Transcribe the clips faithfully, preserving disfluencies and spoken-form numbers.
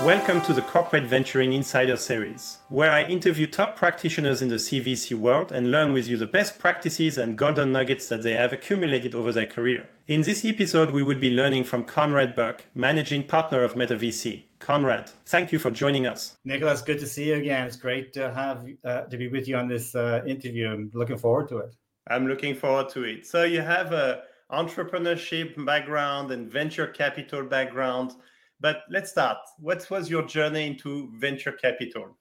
Welcome to the Corporate Venturing Insider Series, where I interview top practitioners in the C V C world and learn with you the best practices and golden nuggets that they have accumulated over their career. In this episode, we will be learning from Conrad Buck, managing partner of MetaVC. Conrad, thank you for joining us. Nicholas, good to see you again. It's great to have uh, to be with you on this uh, interview. I'm looking forward to it. I'm looking forward to it. So you have a entrepreneurship background and venture capital background. But let's start. What was your journey into venture capital?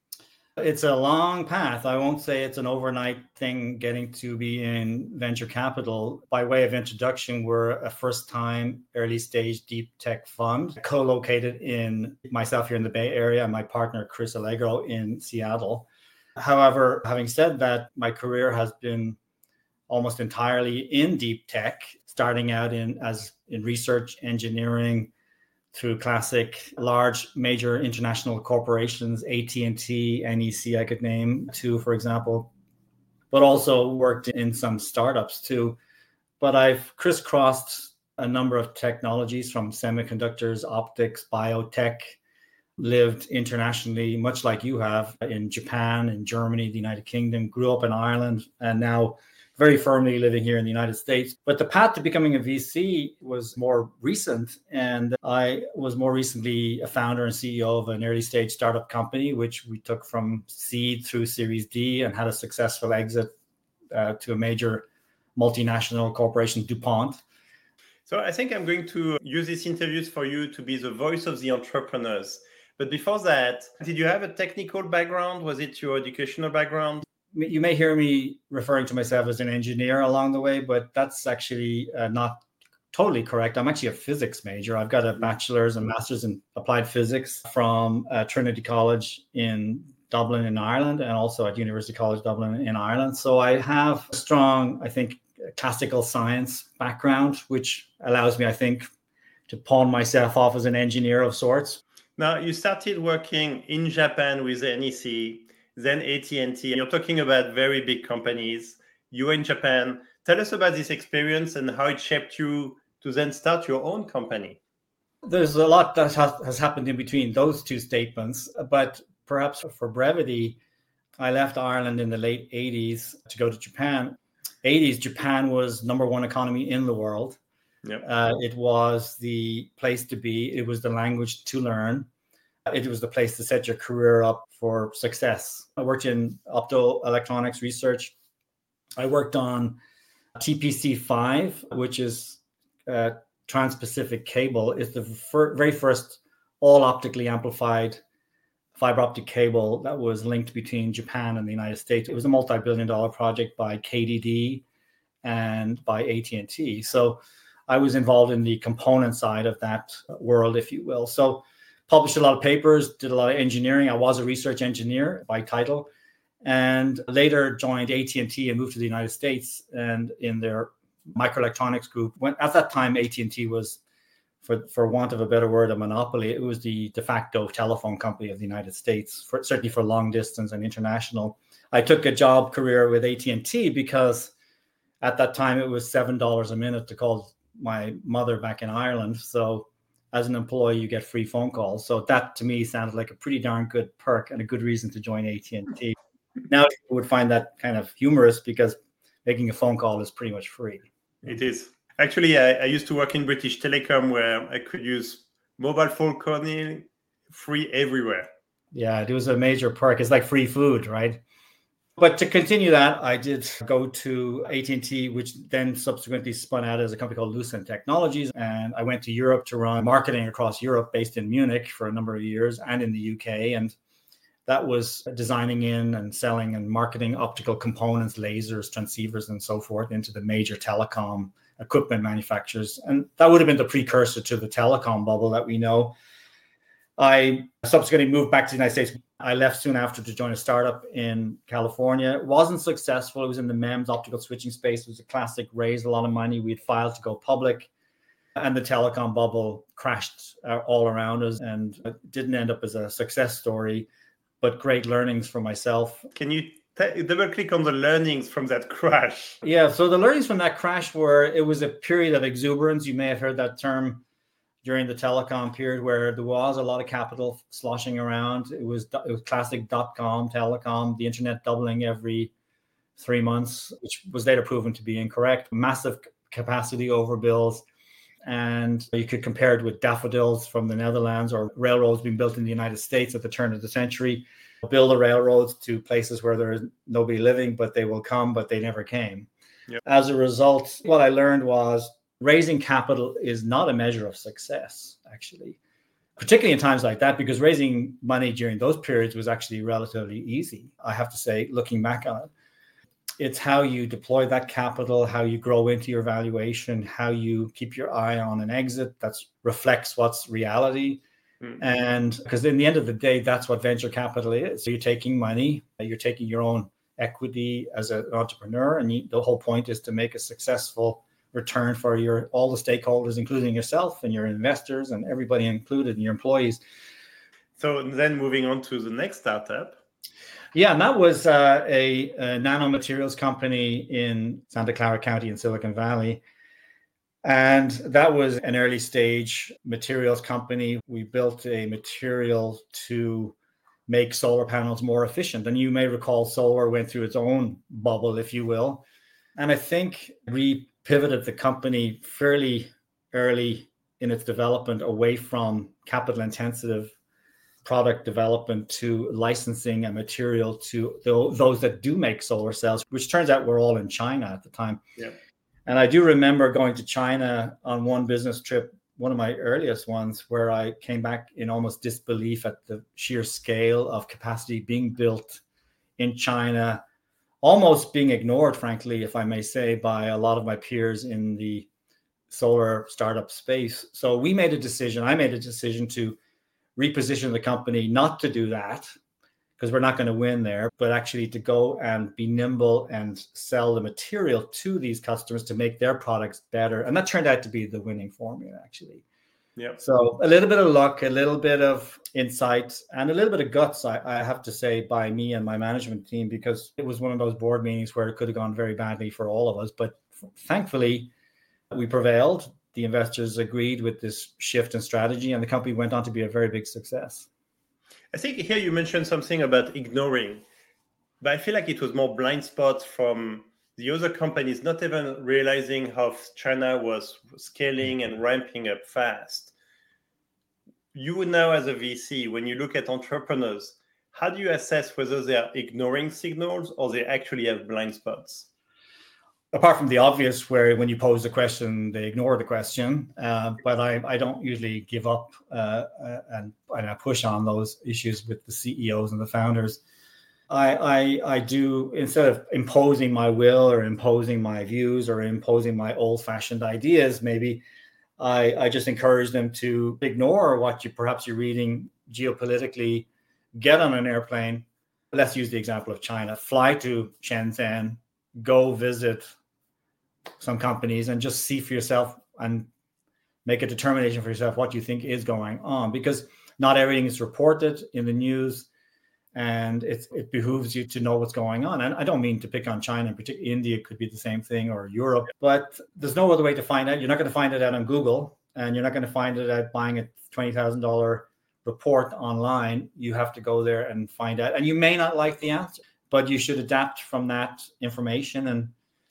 It's a long path. I won't say it's an overnight thing getting to be in venture capital. By way of introduction, we're a first-time early-stage deep tech fund co-located in myself here in the Bay Area and my partner, Chris Allegro, in Seattle. However, having said that, my career has been almost entirely in deep tech, starting out in as in research, engineering, through classic large major international corporations, A T and T, N E C, I could name two, for example, but also worked in some startups too. But I've crisscrossed a number of technologies from semiconductors, optics, biotech, lived internationally, much like you have, in Japan, in Germany, the United Kingdom, grew up in Ireland, and now very firmly living here in the United States. But the path to becoming a V C was more recent. And I was more recently a founder and C E O of an early stage startup company, which we took from seed through Series D and had a successful exit uh, to a major multinational corporation, DuPont. So I think I'm going to use these interviews for you to be the voice of the entrepreneurs. But before that, did you have a technical background? Was it your educational background? You may hear me referring to myself as an engineer along the way, but that's actually uh, not totally correct. I'm actually a physics major. I've got a bachelor's and master's in applied physics from uh, Trinity College in Dublin in Ireland, and also at University College Dublin in Ireland. So I have a strong, I think, classical science background, which allows me, I think, to pawn myself off as an engineer of sorts. Now, you started working in Japan with N E C, then A T and T. You're talking about very big companies. You were in Japan. Tell us about this experience and how it shaped you to then start your own company. There's a lot that has, has happened in between those two statements, but perhaps for brevity, I left Ireland in the late eighties to go to Japan. eighties, Japan was number one economy in the world. Yep. Uh, it was the place to be. It was the language to learn. It was the place to set your career up for success. I worked in optoelectronics research. I worked on T P C five, which is uh, Trans-Pacific Cable. It's the fir- very first all optically amplified fiber optic cable that was linked between Japan and the United States. It was a multi-billion dollar project by K D D and by A T and T. So I was involved in the component side of that world, if you will. So published a lot of papers, did a lot of engineering. I was a research engineer by title, and later joined A T and T and moved to the United States and in their microelectronics group. When at that time, A T and T was, for, for want of a better word, a monopoly. It was the de facto telephone company of the United States, for, certainly for long distance and international. I took a job career with A T and T because at that time it was seven dollars a minute to call my mother back in Ireland. So as an employee, you get free phone calls. So that to me sounded like a pretty darn good perk and a good reason to join A T and T. Now people would find that kind of humorous because making a phone call is pretty much free. It is. Actually, I, I used to work in British Telecom where I could use mobile phone calling free everywhere. Yeah, it was a major perk. It's like free food, right? But to continue that, I did go to A T and T, which then subsequently spun out as a company called Lucent Technologies. And I went to Europe to run marketing across Europe, based in Munich for a number of years, and in the U K. And that was designing in and selling and marketing optical components, lasers, transceivers, and so forth into the major telecom equipment manufacturers. And that would have been the precursor to the telecom bubble that we know. I subsequently moved back to the United States. I left soon after to join a startup in California. It wasn't successful. It was in the MEMS optical switching space. It was a classic, raised a lot of money. We had filed to go public, and the telecom bubble crashed uh, all around us, and it didn't end up as a success story, but great learnings for myself. Can you t- double click on the learnings from that crash? Yeah, so the learnings from that crash were, it was a period of exuberance. You may have heard that term during the telecom period where there was a lot of capital sloshing around. It was it was classic dot-com telecom, the internet doubling every three months, which was later proven to be incorrect. Massive capacity overbills. And you could compare it with daffodils from the Netherlands or railroads being built in the United States at the turn of the century. Build the railroads to places where there is nobody living, but they will come, but they never came. Yep. As a result, what I learned was raising capital is not a measure of success, actually, particularly in times like that, because raising money during those periods was actually relatively easy, I have to say, looking back on it. It's how you deploy that capital, how you grow into your valuation, how you keep your eye on an exit that reflects what's reality. Mm-hmm. And because in the end of the day, that's what venture capital is. So you're taking money, you're taking your own equity as an entrepreneur, and you, the whole point is to make a successful return for your all the stakeholders, including yourself and your investors and everybody included, and your employees. So then moving on to the next startup. Yeah, and that was uh, a, a nanomaterials company in Santa Clara County in Silicon Valley. And that was an early stage materials company. We built a material to make solar panels more efficient. And you may recall solar went through its own bubble, if you will. And I think we pivoted the company fairly early in its development away from capital intensive product development to licensing a material to those that do make solar cells, which turns out we're all in China at the time. Yeah. And I do remember going to China on one business trip, one of my earliest ones, where I came back in almost disbelief at the sheer scale of capacity being built in China, almost being ignored, frankly, if I may say, by a lot of my peers in the solar startup space. So we made a decision, I made a decision to reposition the company not to do that, because we're not going to win there, but actually to go and be nimble and sell the material to these customers to make their products better. And that turned out to be the winning formula, actually. Yeah. So a little bit of luck, a little bit of insight, and a little bit of guts, I, I have to say, by me and my management team, because it was one of those board meetings where it could have gone very badly for all of us. But thankfully, we prevailed. The investors agreed with this shift in strategy, and the company went on to be a very big success. I think here you mentioned something about ignoring, but I feel like it was more blind spots from the other companies, not even realizing how China was scaling and ramping up fast. You now, as a V C, when you look at entrepreneurs, how do you assess whether they are ignoring signals or they actually have blind spots? Apart from the obvious, where when you pose the question, they ignore the question. Uh, but I, I don't usually give up uh, uh, and, and I push on those issues with the C E Os and the founders. I, I, I do, instead of imposing my will or imposing my views or imposing my old-fashioned ideas, maybe I, I just encourage them to ignore what you perhaps you're reading geopolitically, get on an airplane. Let's use the example of China. Fly to Shenzhen, go visit some companies and just see for yourself and make a determination for yourself what you think is going on, because not everything is reported in the news, and it's, it behooves you to know what's going on. And I don't mean to pick on China, in particular. India could be the same thing, or Europe, but there's no other way to find out. You're not going to find it out on Google, and you're not going to find it out buying a twenty thousand dollars report online. You have to go there and find out, and you may not like the answer, but you should adapt from that information and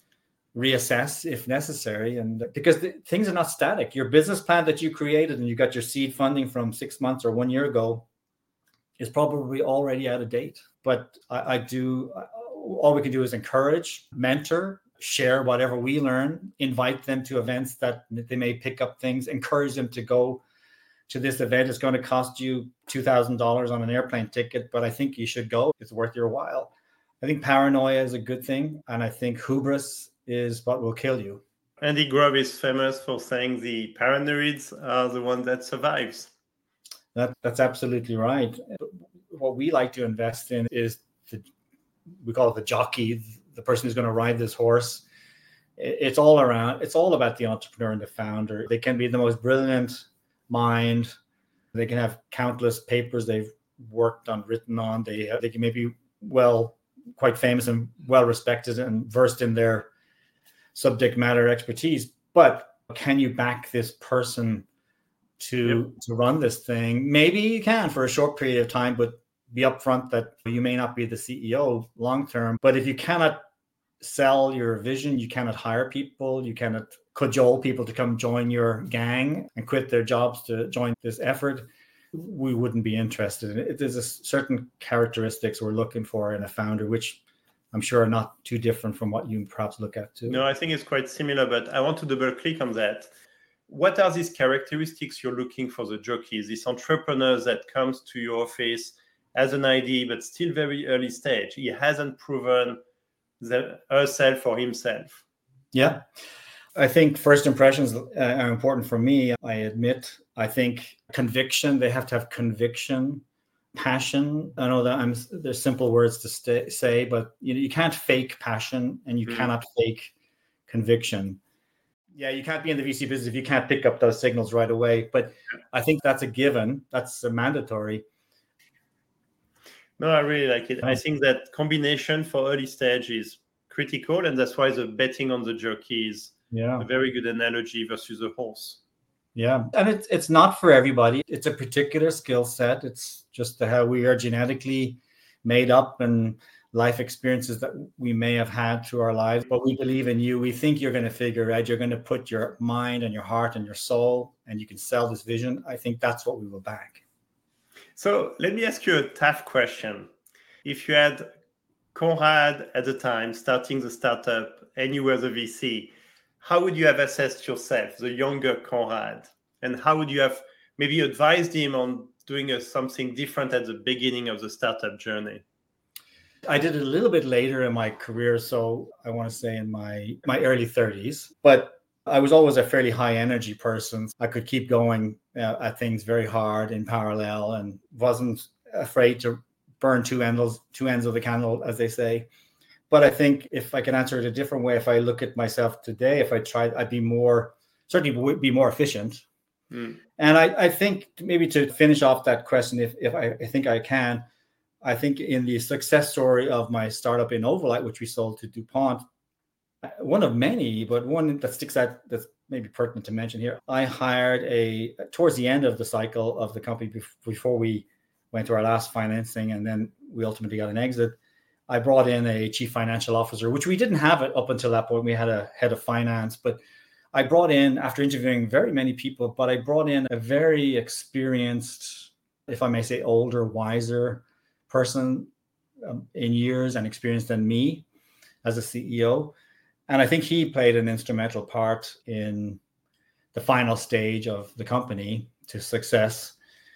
reassess if necessary. And because the, things are not static. Your business plan that you created and you got your seed funding from six months or one year ago is probably already out of date. But I, I do, all we can do is encourage, mentor, share whatever we learn, invite them to events that they may pick up things, encourage them to go to this event. It's going to cost you two thousand dollars on an airplane ticket, but I think you should go. It's worth your while. I think paranoia is a good thing. And I think hubris is what will kill you. Andy Grove is famous for saying the paranoids are the one that survives. That, that's absolutely right. What we like to invest in is, the, we call it the jockey, the person who's going to ride this horse. It's all around, it's all about the entrepreneur and the founder. They can be the most brilliant mind. They can have countless papers they've worked on, written on. They, have, they can maybe well, quite famous and well respected and versed in their subject matter expertise. But can you back this person to, yep. to run this thing. Maybe you can for a short period of time, but be upfront that you may not be the C E O long term. But if you cannot sell your vision, you cannot hire people, you cannot cajole people to come join your gang and quit their jobs to join this effort, we wouldn't be interested in it. There's a certain characteristics we're looking for in a founder, which I'm sure are not too different from what you perhaps look at too. No, I think it's quite similar, but I want to double click on that. What are these characteristics you're looking for the jockeys, these entrepreneurs that comes to your office as an idea, but still very early stage? He hasn't proven the, herself or himself. Yeah. I think first impressions are important for me. I admit, I think conviction, they have to have conviction, passion. I know that I'm, there's simple words to stay, say, but you know, you can't fake passion and you mm. cannot fake conviction. Yeah, you can't be in the V C business if you can't pick up those signals right away. But I think that's a given. That's a mandatory. No, I really like it. I think that combination for early stage is critical, and that's why the betting on the jockey is yeah. a very good analogy versus a horse. Yeah, and it's it's not for everybody. It's a particular skill set. It's just how we are genetically made up and life experiences that we may have had through our lives. But we believe in you. We think you're going to figure it out. You're going to put your mind and your heart and your soul, and you can sell this vision. I think that's what we will back. So let me ask you a tough question. If you had Conrad at the time starting the startup and you were the V C, how would you have assessed yourself, the younger Conrad? And how would you have maybe advised him on doing a, something different at the beginning of the startup journey? I did it a little bit later in my career, so I want to say in my, my early thirties. But I was always a fairly high energy person. I could keep going uh, at things very hard in parallel and wasn't afraid to burn two ends, two ends of the candle, as they say. But I think if I can answer it a different way, if I look at myself today, if I tried, I'd be more, certainly would be more efficient. Mm. And I, I think maybe to finish off that question, if, if I, I think I can, I think in the success story of my startup Innovolite, which we sold to DuPont, one of many, but one that sticks out that's maybe pertinent to mention here. I hired a, towards the end of the cycle of the company, before we went to our last financing, and then we ultimately got an exit, I brought in a chief financial officer, which we didn't have it up until that point. We had a head of finance, but I brought in, after interviewing very many people, but I brought in a very experienced, if I may say, older, wiser person um, in years and experience than me as a C E O. And I think he played an instrumental part in the final stage of the company to success.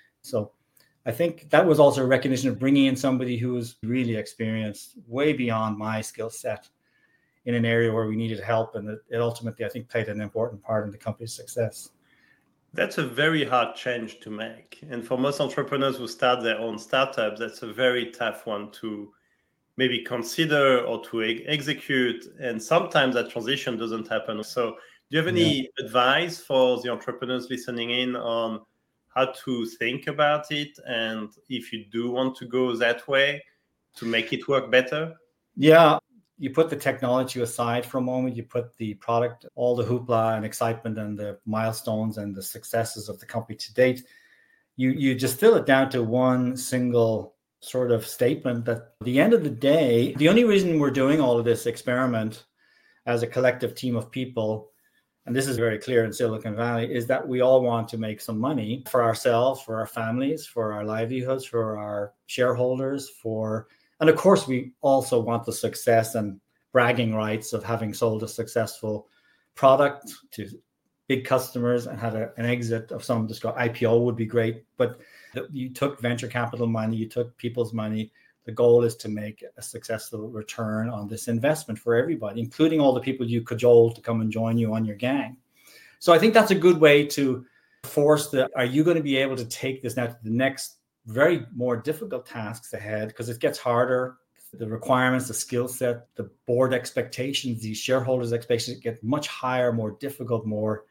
So I think that was also a recognition of bringing in somebody who was really experienced, way beyond my skill set, in an area where we needed help. And it, it ultimately, I think, played an important part in the company's success. That's a very hard change to make. And for most entrepreneurs who start their own startups, that's a very tough one to maybe consider or to e- execute. And sometimes that transition doesn't happen. So do you have any yeah. advice for the entrepreneurs listening in on how to think about it? And if you do want to go that way, to make it work better? Yeah, you put the technology aside for a moment, you put the product, all the hoopla and excitement and the milestones and the successes of the company to date. You, you distill it down to one single sort of statement that at the end of the day, the only reason we're doing all of this experiment as a collective team of people, and this is very clear in Silicon Valley, is that we all want to make some money for ourselves, for our families, for our livelihoods, for our shareholders, for, and of course, we also want the success and bragging rights of having sold a successful product to big customers and had a, an exit of some described I P O would be great. But you took venture capital money, you took people's money. The goal is to make a successful return on this investment for everybody, including all the people you cajole to come and join you on your gang. So I think that's a good way to force the, are you going to be able to take this now to the next very more difficult tasks ahead? Because it gets harder. The requirements, the skill set, the board expectations, the shareholders' expectations get much higher, more difficult, more,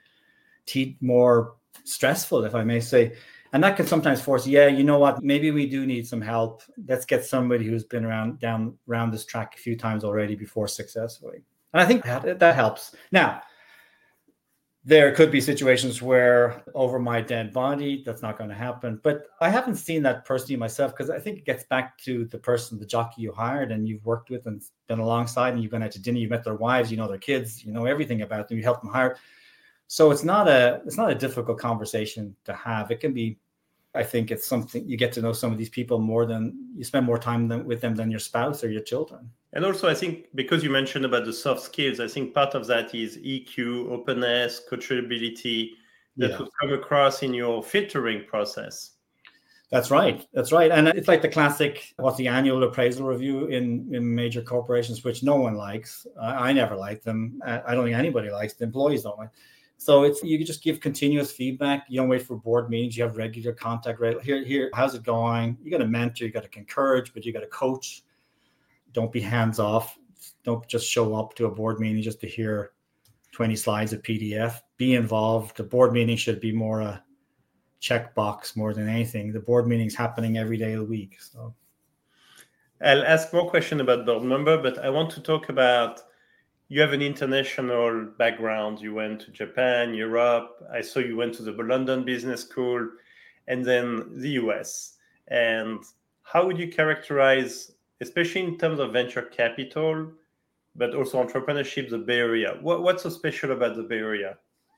more stressful, if I may say. And that can sometimes force, yeah, you know what, maybe we do need some help. Let's get somebody who's been around down around this track a few times already before successfully. And I think that, that helps. Now, There could be situations where over my dead body, that's not going to happen. But I haven't seen that personally myself, because I think it gets back to the person, the jockey you hired and you've worked with and been alongside, and you've gone out to dinner, you've met their wives, you know their kids, you know everything about them, you help them hire. So it's not a it's not a difficult conversation to have. It can be, I think it's something you get to know some of these people more than you spend more time than, with them than your spouse or your children. And also, I think because you mentioned about the soft skills, I think part of that is E Q, openness, coachability that yeah. would come across in your filtering process. That's right. That's right. And it's like the classic, what's the annual appraisal review in, in major corporations, which no one likes. I, I never like them. I, I don't think anybody likes them. Employees don't like. So it's you just give continuous feedback. You don't wait for board meetings. You have regular contact. Right here, here. How's it going? You got to mentor. You got to encourage, but you got to coach. Don't be hands off. Don't just show up to a board meeting just to hear twenty slides of P D F. Be involved. The board meeting should be more a checkbox more than anything. The board meeting's happening every day of the week. So I'll ask more questions about board member, but I want to talk about, you have an international background. You went to Japan, Europe. I saw you went to the London Business School and then the U S. And how would you characterize, especially in terms of venture capital, but also entrepreneurship, the Bay Area? What, what's so special about the Bay Area?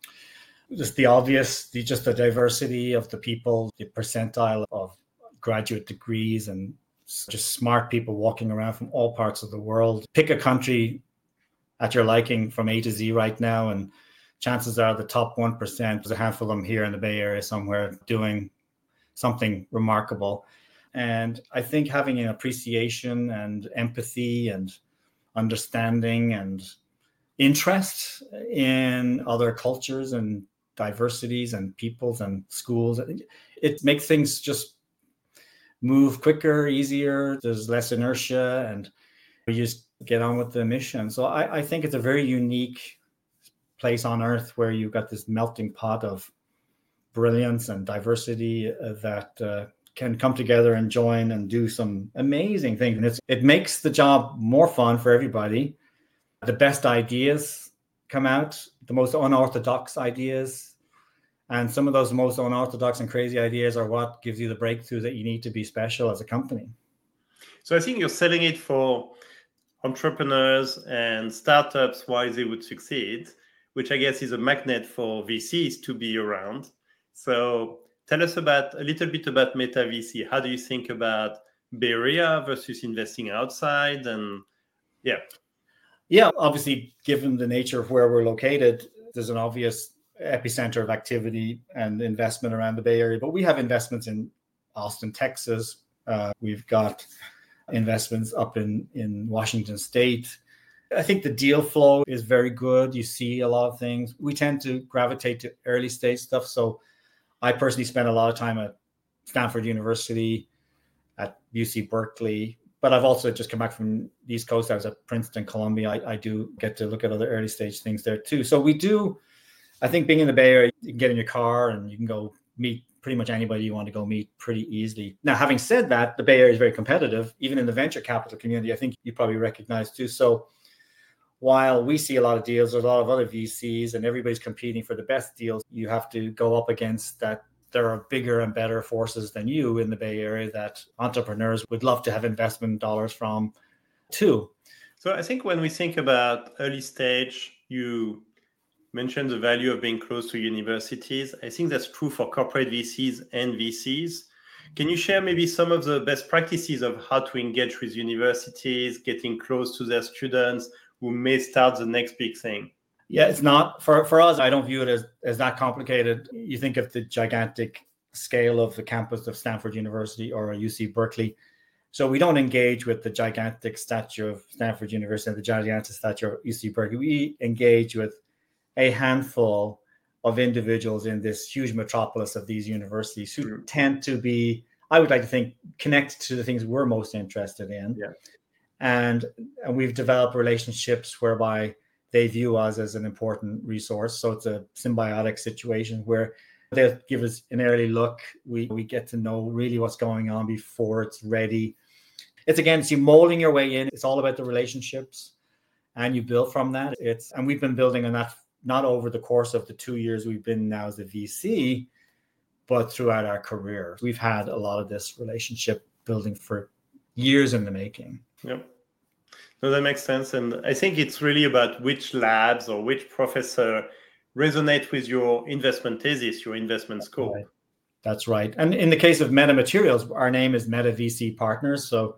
Just the obvious, the, just the diversity of the people, the percentile of graduate degrees and just smart people walking around from all parts of the world. Pick a country at your liking from A to Z right now, and chances are the top one percent, there's a handful of them here in the Bay Area somewhere doing something remarkable. And I think having an appreciation and empathy and understanding and interest in other cultures and diversities and peoples and schools, it makes things just move quicker, easier. There's less inertia, and we just get on with the mission. So I, I think it's a very unique place on earth where you've got this melting pot of brilliance and diversity uh, that uh, can come together and join and do some amazing things. And it's, it makes the job more fun for everybody. The best ideas come out, the most unorthodox ideas. And some of those most unorthodox and crazy ideas are what gives you the breakthrough that you need to be special as a company. So I think you're selling it for entrepreneurs and startups, why they would succeed, which I guess is a magnet for V Cs to be around. So tell us about a little bit about Meta V C. How do you think about Bay Area versus investing outside? And yeah. Yeah, obviously, given the nature of where we're located, there's an obvious epicenter of activity and investment around the Bay Area. But we have investments in Austin, Texas. Uh, we've got investments up in, in Washington State. I think the deal flow is very good. You see a lot of things. We tend to gravitate to early stage stuff. So I personally spent a lot of time at Stanford University, at U C Berkeley, but I've also just come back from the East Coast. I was at Princeton, Columbia. I, I do get to look at other early stage things there too. So we do, I think being in the Bay Area, you can get in your car and you can go meet pretty much anybody you want to go meet pretty easily. Now, having said that, the Bay Area is very competitive, even in the venture capital community. I think you probably recognize too. So while we see a lot of deals, there's a lot of other V Cs and everybody's competing for the best deals. You have to go up against that. There are bigger and better forces than you in the Bay Area that entrepreneurs would love to have investment dollars from too. So I think when we think about early stage, you mentioned the value of being close to universities. I think that's true for corporate V Cs and V Cs. Can you share maybe some of the best practices of how to engage with universities, getting close to their students who may start the next big thing? Yeah, it's not. For, for us, I don't view it as, as that complicated. You think of the gigantic scale of the campus of Stanford University or U C Berkeley. So we don't engage with the gigantic stature of Stanford University and the gigantic stature of U C Berkeley. We engage with a handful of individuals in this huge metropolis of these universities who mm-hmm. tend to be, I would like to think, connected to the things we're most interested in. Yeah. And, and we've developed relationships whereby they view us as an important resource. So it's a symbiotic situation where they'll give us an early look. We we get to know really what's going on before it's ready. It's, again, it's you molding your way in. It's all about the relationships and you build from that. It's and we've been building on that not over the course of the two years we've been now as a V C, but throughout our career. We've had a lot of this relationship building for years in the making. Yep. No, that makes sense. And I think it's really about which labs or which professor resonate with your investment thesis, your investment scope. Right. That's right. And in the case of Meta Materials, our name is Meta V C Partners. So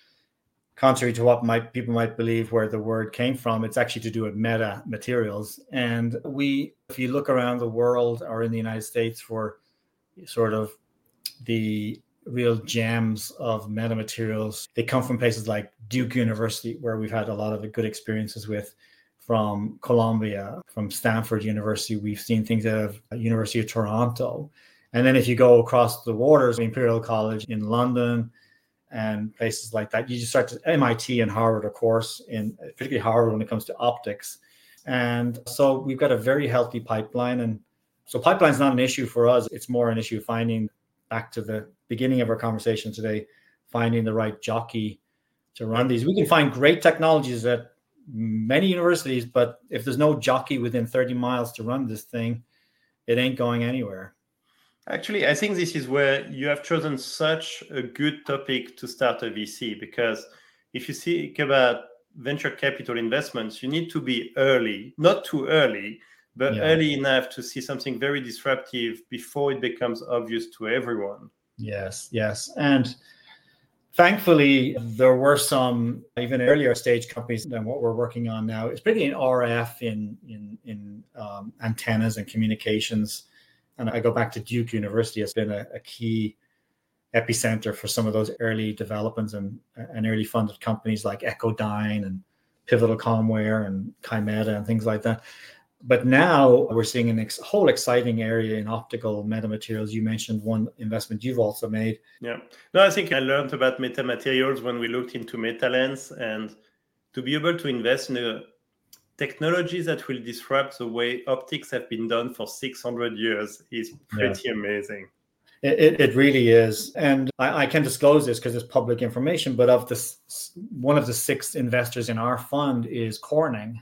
contrary to what might people might believe where the word came from, it's actually to do with meta materials. And we, if you look around the world or in the United States for sort of the real gems of meta materials, they come from places like Duke University, where we've had a lot of good experiences with, from Columbia, from Stanford University. We've seen things out of University of Toronto. And then if you go across the waters, Imperial College in London and places like that, you just start to M I T and Harvard, of course, in particularly Harvard when it comes to optics. And so we've got a very healthy pipeline. And so pipeline is not an issue for us. It's more an issue finding, back to the beginning of our conversation today, finding the right jockey to run these. We can find great technologies at many universities, but if there's no jockey within thirty miles to run this thing, it ain't going anywhere. Actually, I think this is where you have chosen such a good topic to start a V C, because if you think about venture capital investments, you need to be early, not too early, but yeah. early enough to see something very disruptive before it becomes obvious to everyone. Yes, yes. And thankfully, there were some even earlier stage companies than what we're working on now. It's pretty in R F, in in in um, antennas and communications. And I go back to Duke University has been a, a key epicenter for some of those early developments and, and early funded companies like Echodyne and Pivotal Comware and Chimeta and things like that. But now we're seeing a ex- whole exciting area in optical metamaterials. You mentioned one investment you've also made. Yeah. No, I think I learned about metamaterials when we looked into MetaLens, and to be able to invest in a technologies that will disrupt the way optics have been done for six hundred years is pretty yeah. amazing. It, it really is. And I, I can disclose this because it's public information, but of this, one of the six investors in our fund is Corning.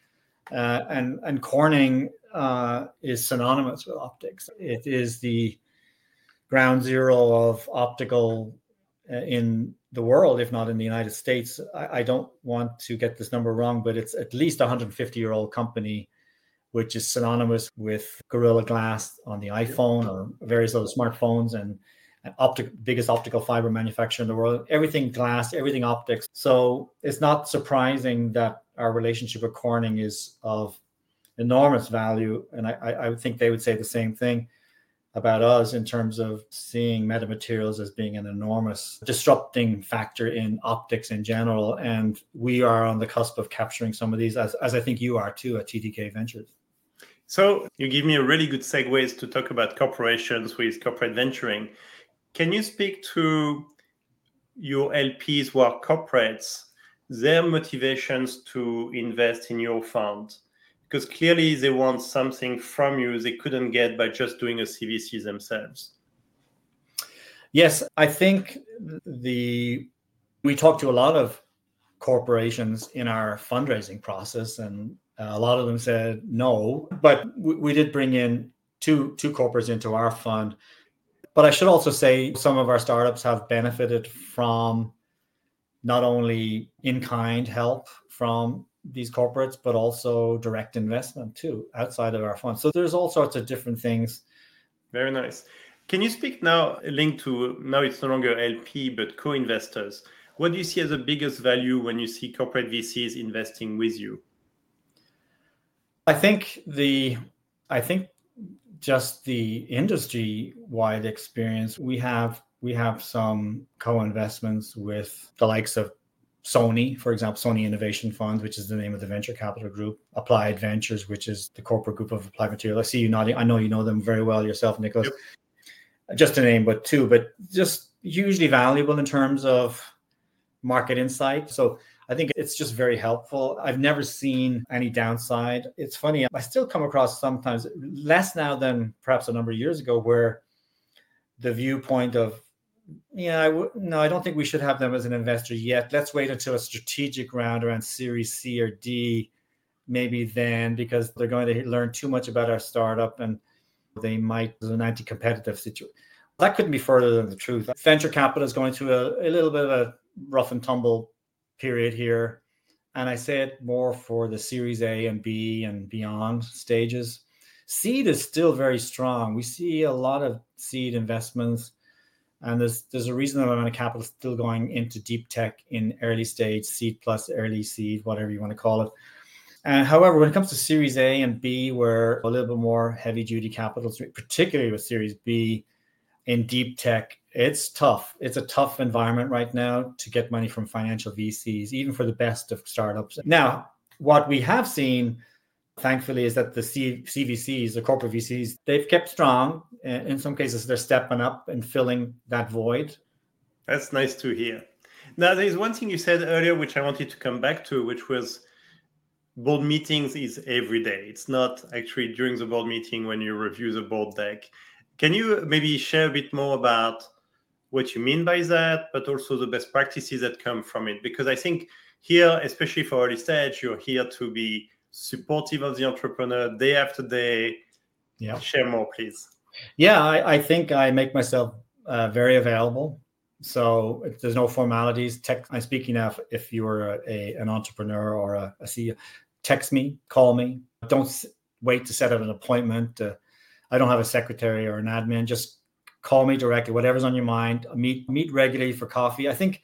Uh, and, and Corning uh, is synonymous with optics. It is the ground zero of optical uh, in the world, if not in the United States. I, I don't want to get this number wrong, but it's at least a one hundred fifty year old company, which is synonymous with Gorilla Glass on the iPhone or various other smartphones, and, and optic, biggest optical fiber manufacturer in the world. Everything glass, everything optics. So it's not surprising that our relationship with Corning is of enormous value. And I, I, I think they would say the same thing about us in terms of seeing metamaterials as being an enormous disrupting factor in optics in general. And we are on the cusp of capturing some of these, as, as I think you are too at T D K Ventures. So you give me a really good segue to talk about corporations with corporate venturing. Can you speak to your L Ps who are corporates, their motivations to invest in your fund? Because clearly they want something from you they couldn't get by just doing a C V C themselves. Yes, I think the we talk to a lot of corporations in our fundraising process, and a lot of them said no. But we, we did bring in two two corporates into our fund. But I should also say some of our startups have benefited from not only in-kind help from these corporates, but also direct investment too, outside of our fund. So there's all sorts of different things. Very nice. Can you speak now, linked to, now it's no longer L P, but co-investors. What do you see as the biggest value when you see corporate V Cs investing with you? I think the, I think just the industry-wide experience, we have, we have some co-investments with the likes of Sony, for example, Sony Innovation Fund, which is the name of the venture capital group, Applied Ventures, which is the corporate group of Applied Materials. I see you nodding. I know you know them very well yourself, Nicholas. Yep. Just a name, but two, but just hugely valuable in terms of market insight. So I think it's just very helpful. I've never seen any downside. It's funny, I still come across sometimes, less now than perhaps a number of years ago, where the viewpoint of, yeah, I w- no, I don't think we should have them as an investor yet. Let's wait until a strategic round around Series C or D maybe then, because they're going to learn too much about our startup and they might, there's an anti-competitive situation. That couldn't be further than the truth. Venture capital is going through a, a little bit of a rough and tumble period here. And I say it more for the Series A and B and beyond stages. Seed is still very strong. We see a lot of seed investments, and there's there's a reasonable amount of capital still going into deep tech in early stage, seed plus early seed, whatever you want to call it. And however, when it comes to Series A and B, where a little bit more heavy duty capital, particularly with Series B in deep tech, it's tough. It's a tough environment right now to get money from financial V Cs, even for the best of startups. Now, what we have seen, thankfully, is that the C- CVCs, the corporate V Cs, they've kept strong. In some cases, they're stepping up and filling that void. That's nice to hear. Now, there's one thing you said earlier, which I wanted to come back to, which was board meetings is every day. It's not actually during the board meeting when you review the board deck. Can you maybe share a bit more about what you mean by that, but also the best practices that come from it? Because I think here, especially for early stage, you're here to be supportive of the entrepreneur day after day. Yeah. Share more, please. Yeah, I, I think I make myself uh, very available. So there's no formalities. Tech, I'm speaking now if, if you're a, a, an entrepreneur or a, a C E O, text me, call me. Don't s- wait to set up an appointment. Uh, I don't have a secretary or an admin. Just call me directly, whatever's on your mind. Meet meet regularly for coffee. I think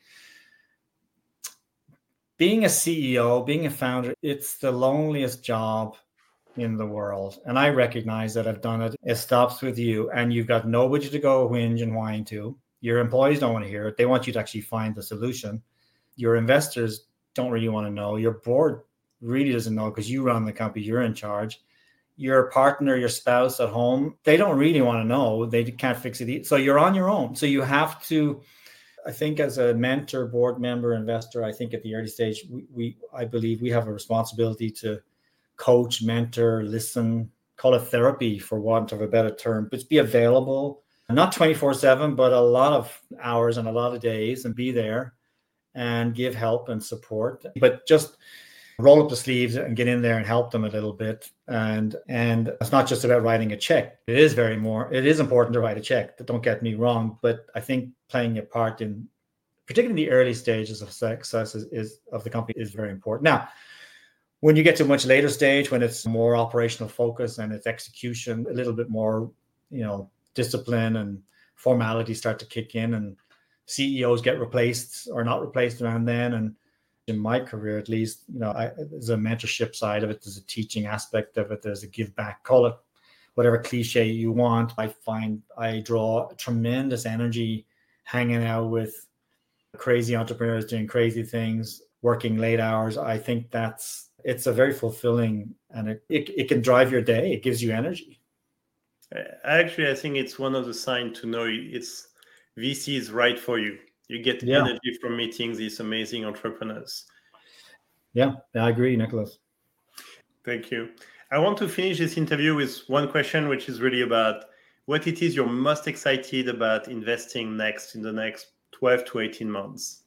being a C E O, being a founder, it's the loneliest job in the world. And I recognize that I've done it. It stops with you and you've got nobody to go whinge and whine to. Your employees don't want to hear it. They want you to actually find the solution. Your investors don't really want to know. Your board really doesn't know because you run the company, you're in charge. Your partner, your spouse at home, they don't really want to know. They can't fix it. So you're on your own. So you have to, I think as a mentor, board member, investor, I think at the early stage, we, we I believe we have a responsibility to coach, mentor, listen, call it therapy for want of a better term, but be available, not twenty-four seven, but a lot of hours and a lot of days, and be there and give help and support. But just roll up the sleeves and get in there and help them a little bit. And and it's not just about writing a check. It is very more, it is important to write a check, don't get me wrong, but I think playing a part in, particularly the early stages of success is, is of the company is very important. Now, when you get to a much later stage, when it's more operational focus and it's execution, a little bit more, you know, discipline and formality start to kick in, and C E Os get replaced or not replaced around then. And in my career, at least, you know, I, there's a mentorship side of it. There's a teaching aspect of it. There's a give back, call it whatever cliche you want. I find I draw tremendous energy hanging out with crazy entrepreneurs doing crazy things, working late hours. I think that's, it's a very fulfilling, and it, it, it can drive your day. It gives you energy. Actually, I think it's one of the signs to know it's V C is right for you. You get Yeah. energy from meeting these amazing entrepreneurs. Yeah, I agree, Nicholas. Thank you. I want to finish this interview with one question, which is really about what it is you're most excited about investing next in the next twelve to eighteen months.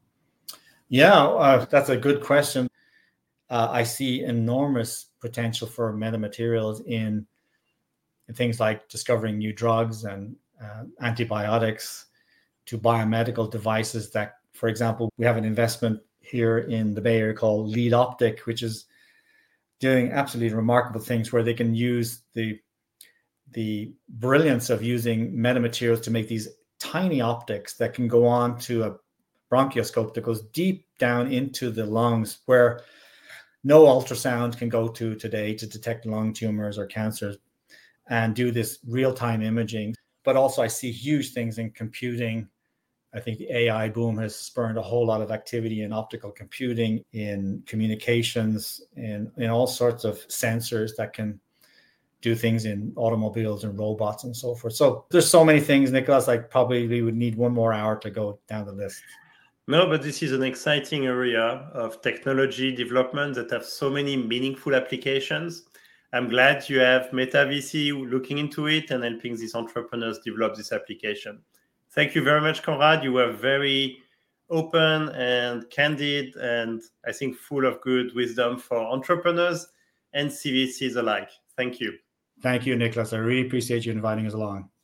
Yeah, uh, that's a good question. Uh, I see enormous potential for metamaterials in, in things like discovering new drugs and uh, antibiotics, to biomedical devices that, for example, we have an investment here in the Bay Area called Lead Optic, which is doing absolutely remarkable things where they can use the, the brilliance of using metamaterials to make these tiny optics that can go on to a bronchoscope that goes deep down into the lungs, where no ultrasound can go to today to detect lung tumors or cancers, and do this real-time imaging. But also I see huge things in computing. I think the A I boom has spurred a whole lot of activity in optical computing, in communications, in, in all sorts of sensors that can do things in automobiles and robots and so forth. So there's so many things, Nicholas, I probably would need one more hour to go down the list. No, but this is an exciting area of technology development that have so many meaningful applications. I'm glad you have MetaVC looking into it and helping these entrepreneurs develop this application. Thank you very much, Conrad. You were very open and candid, and I think full of good wisdom for entrepreneurs and C V Cs alike. Thank you. Thank you, Nicholas. I really appreciate you inviting us along.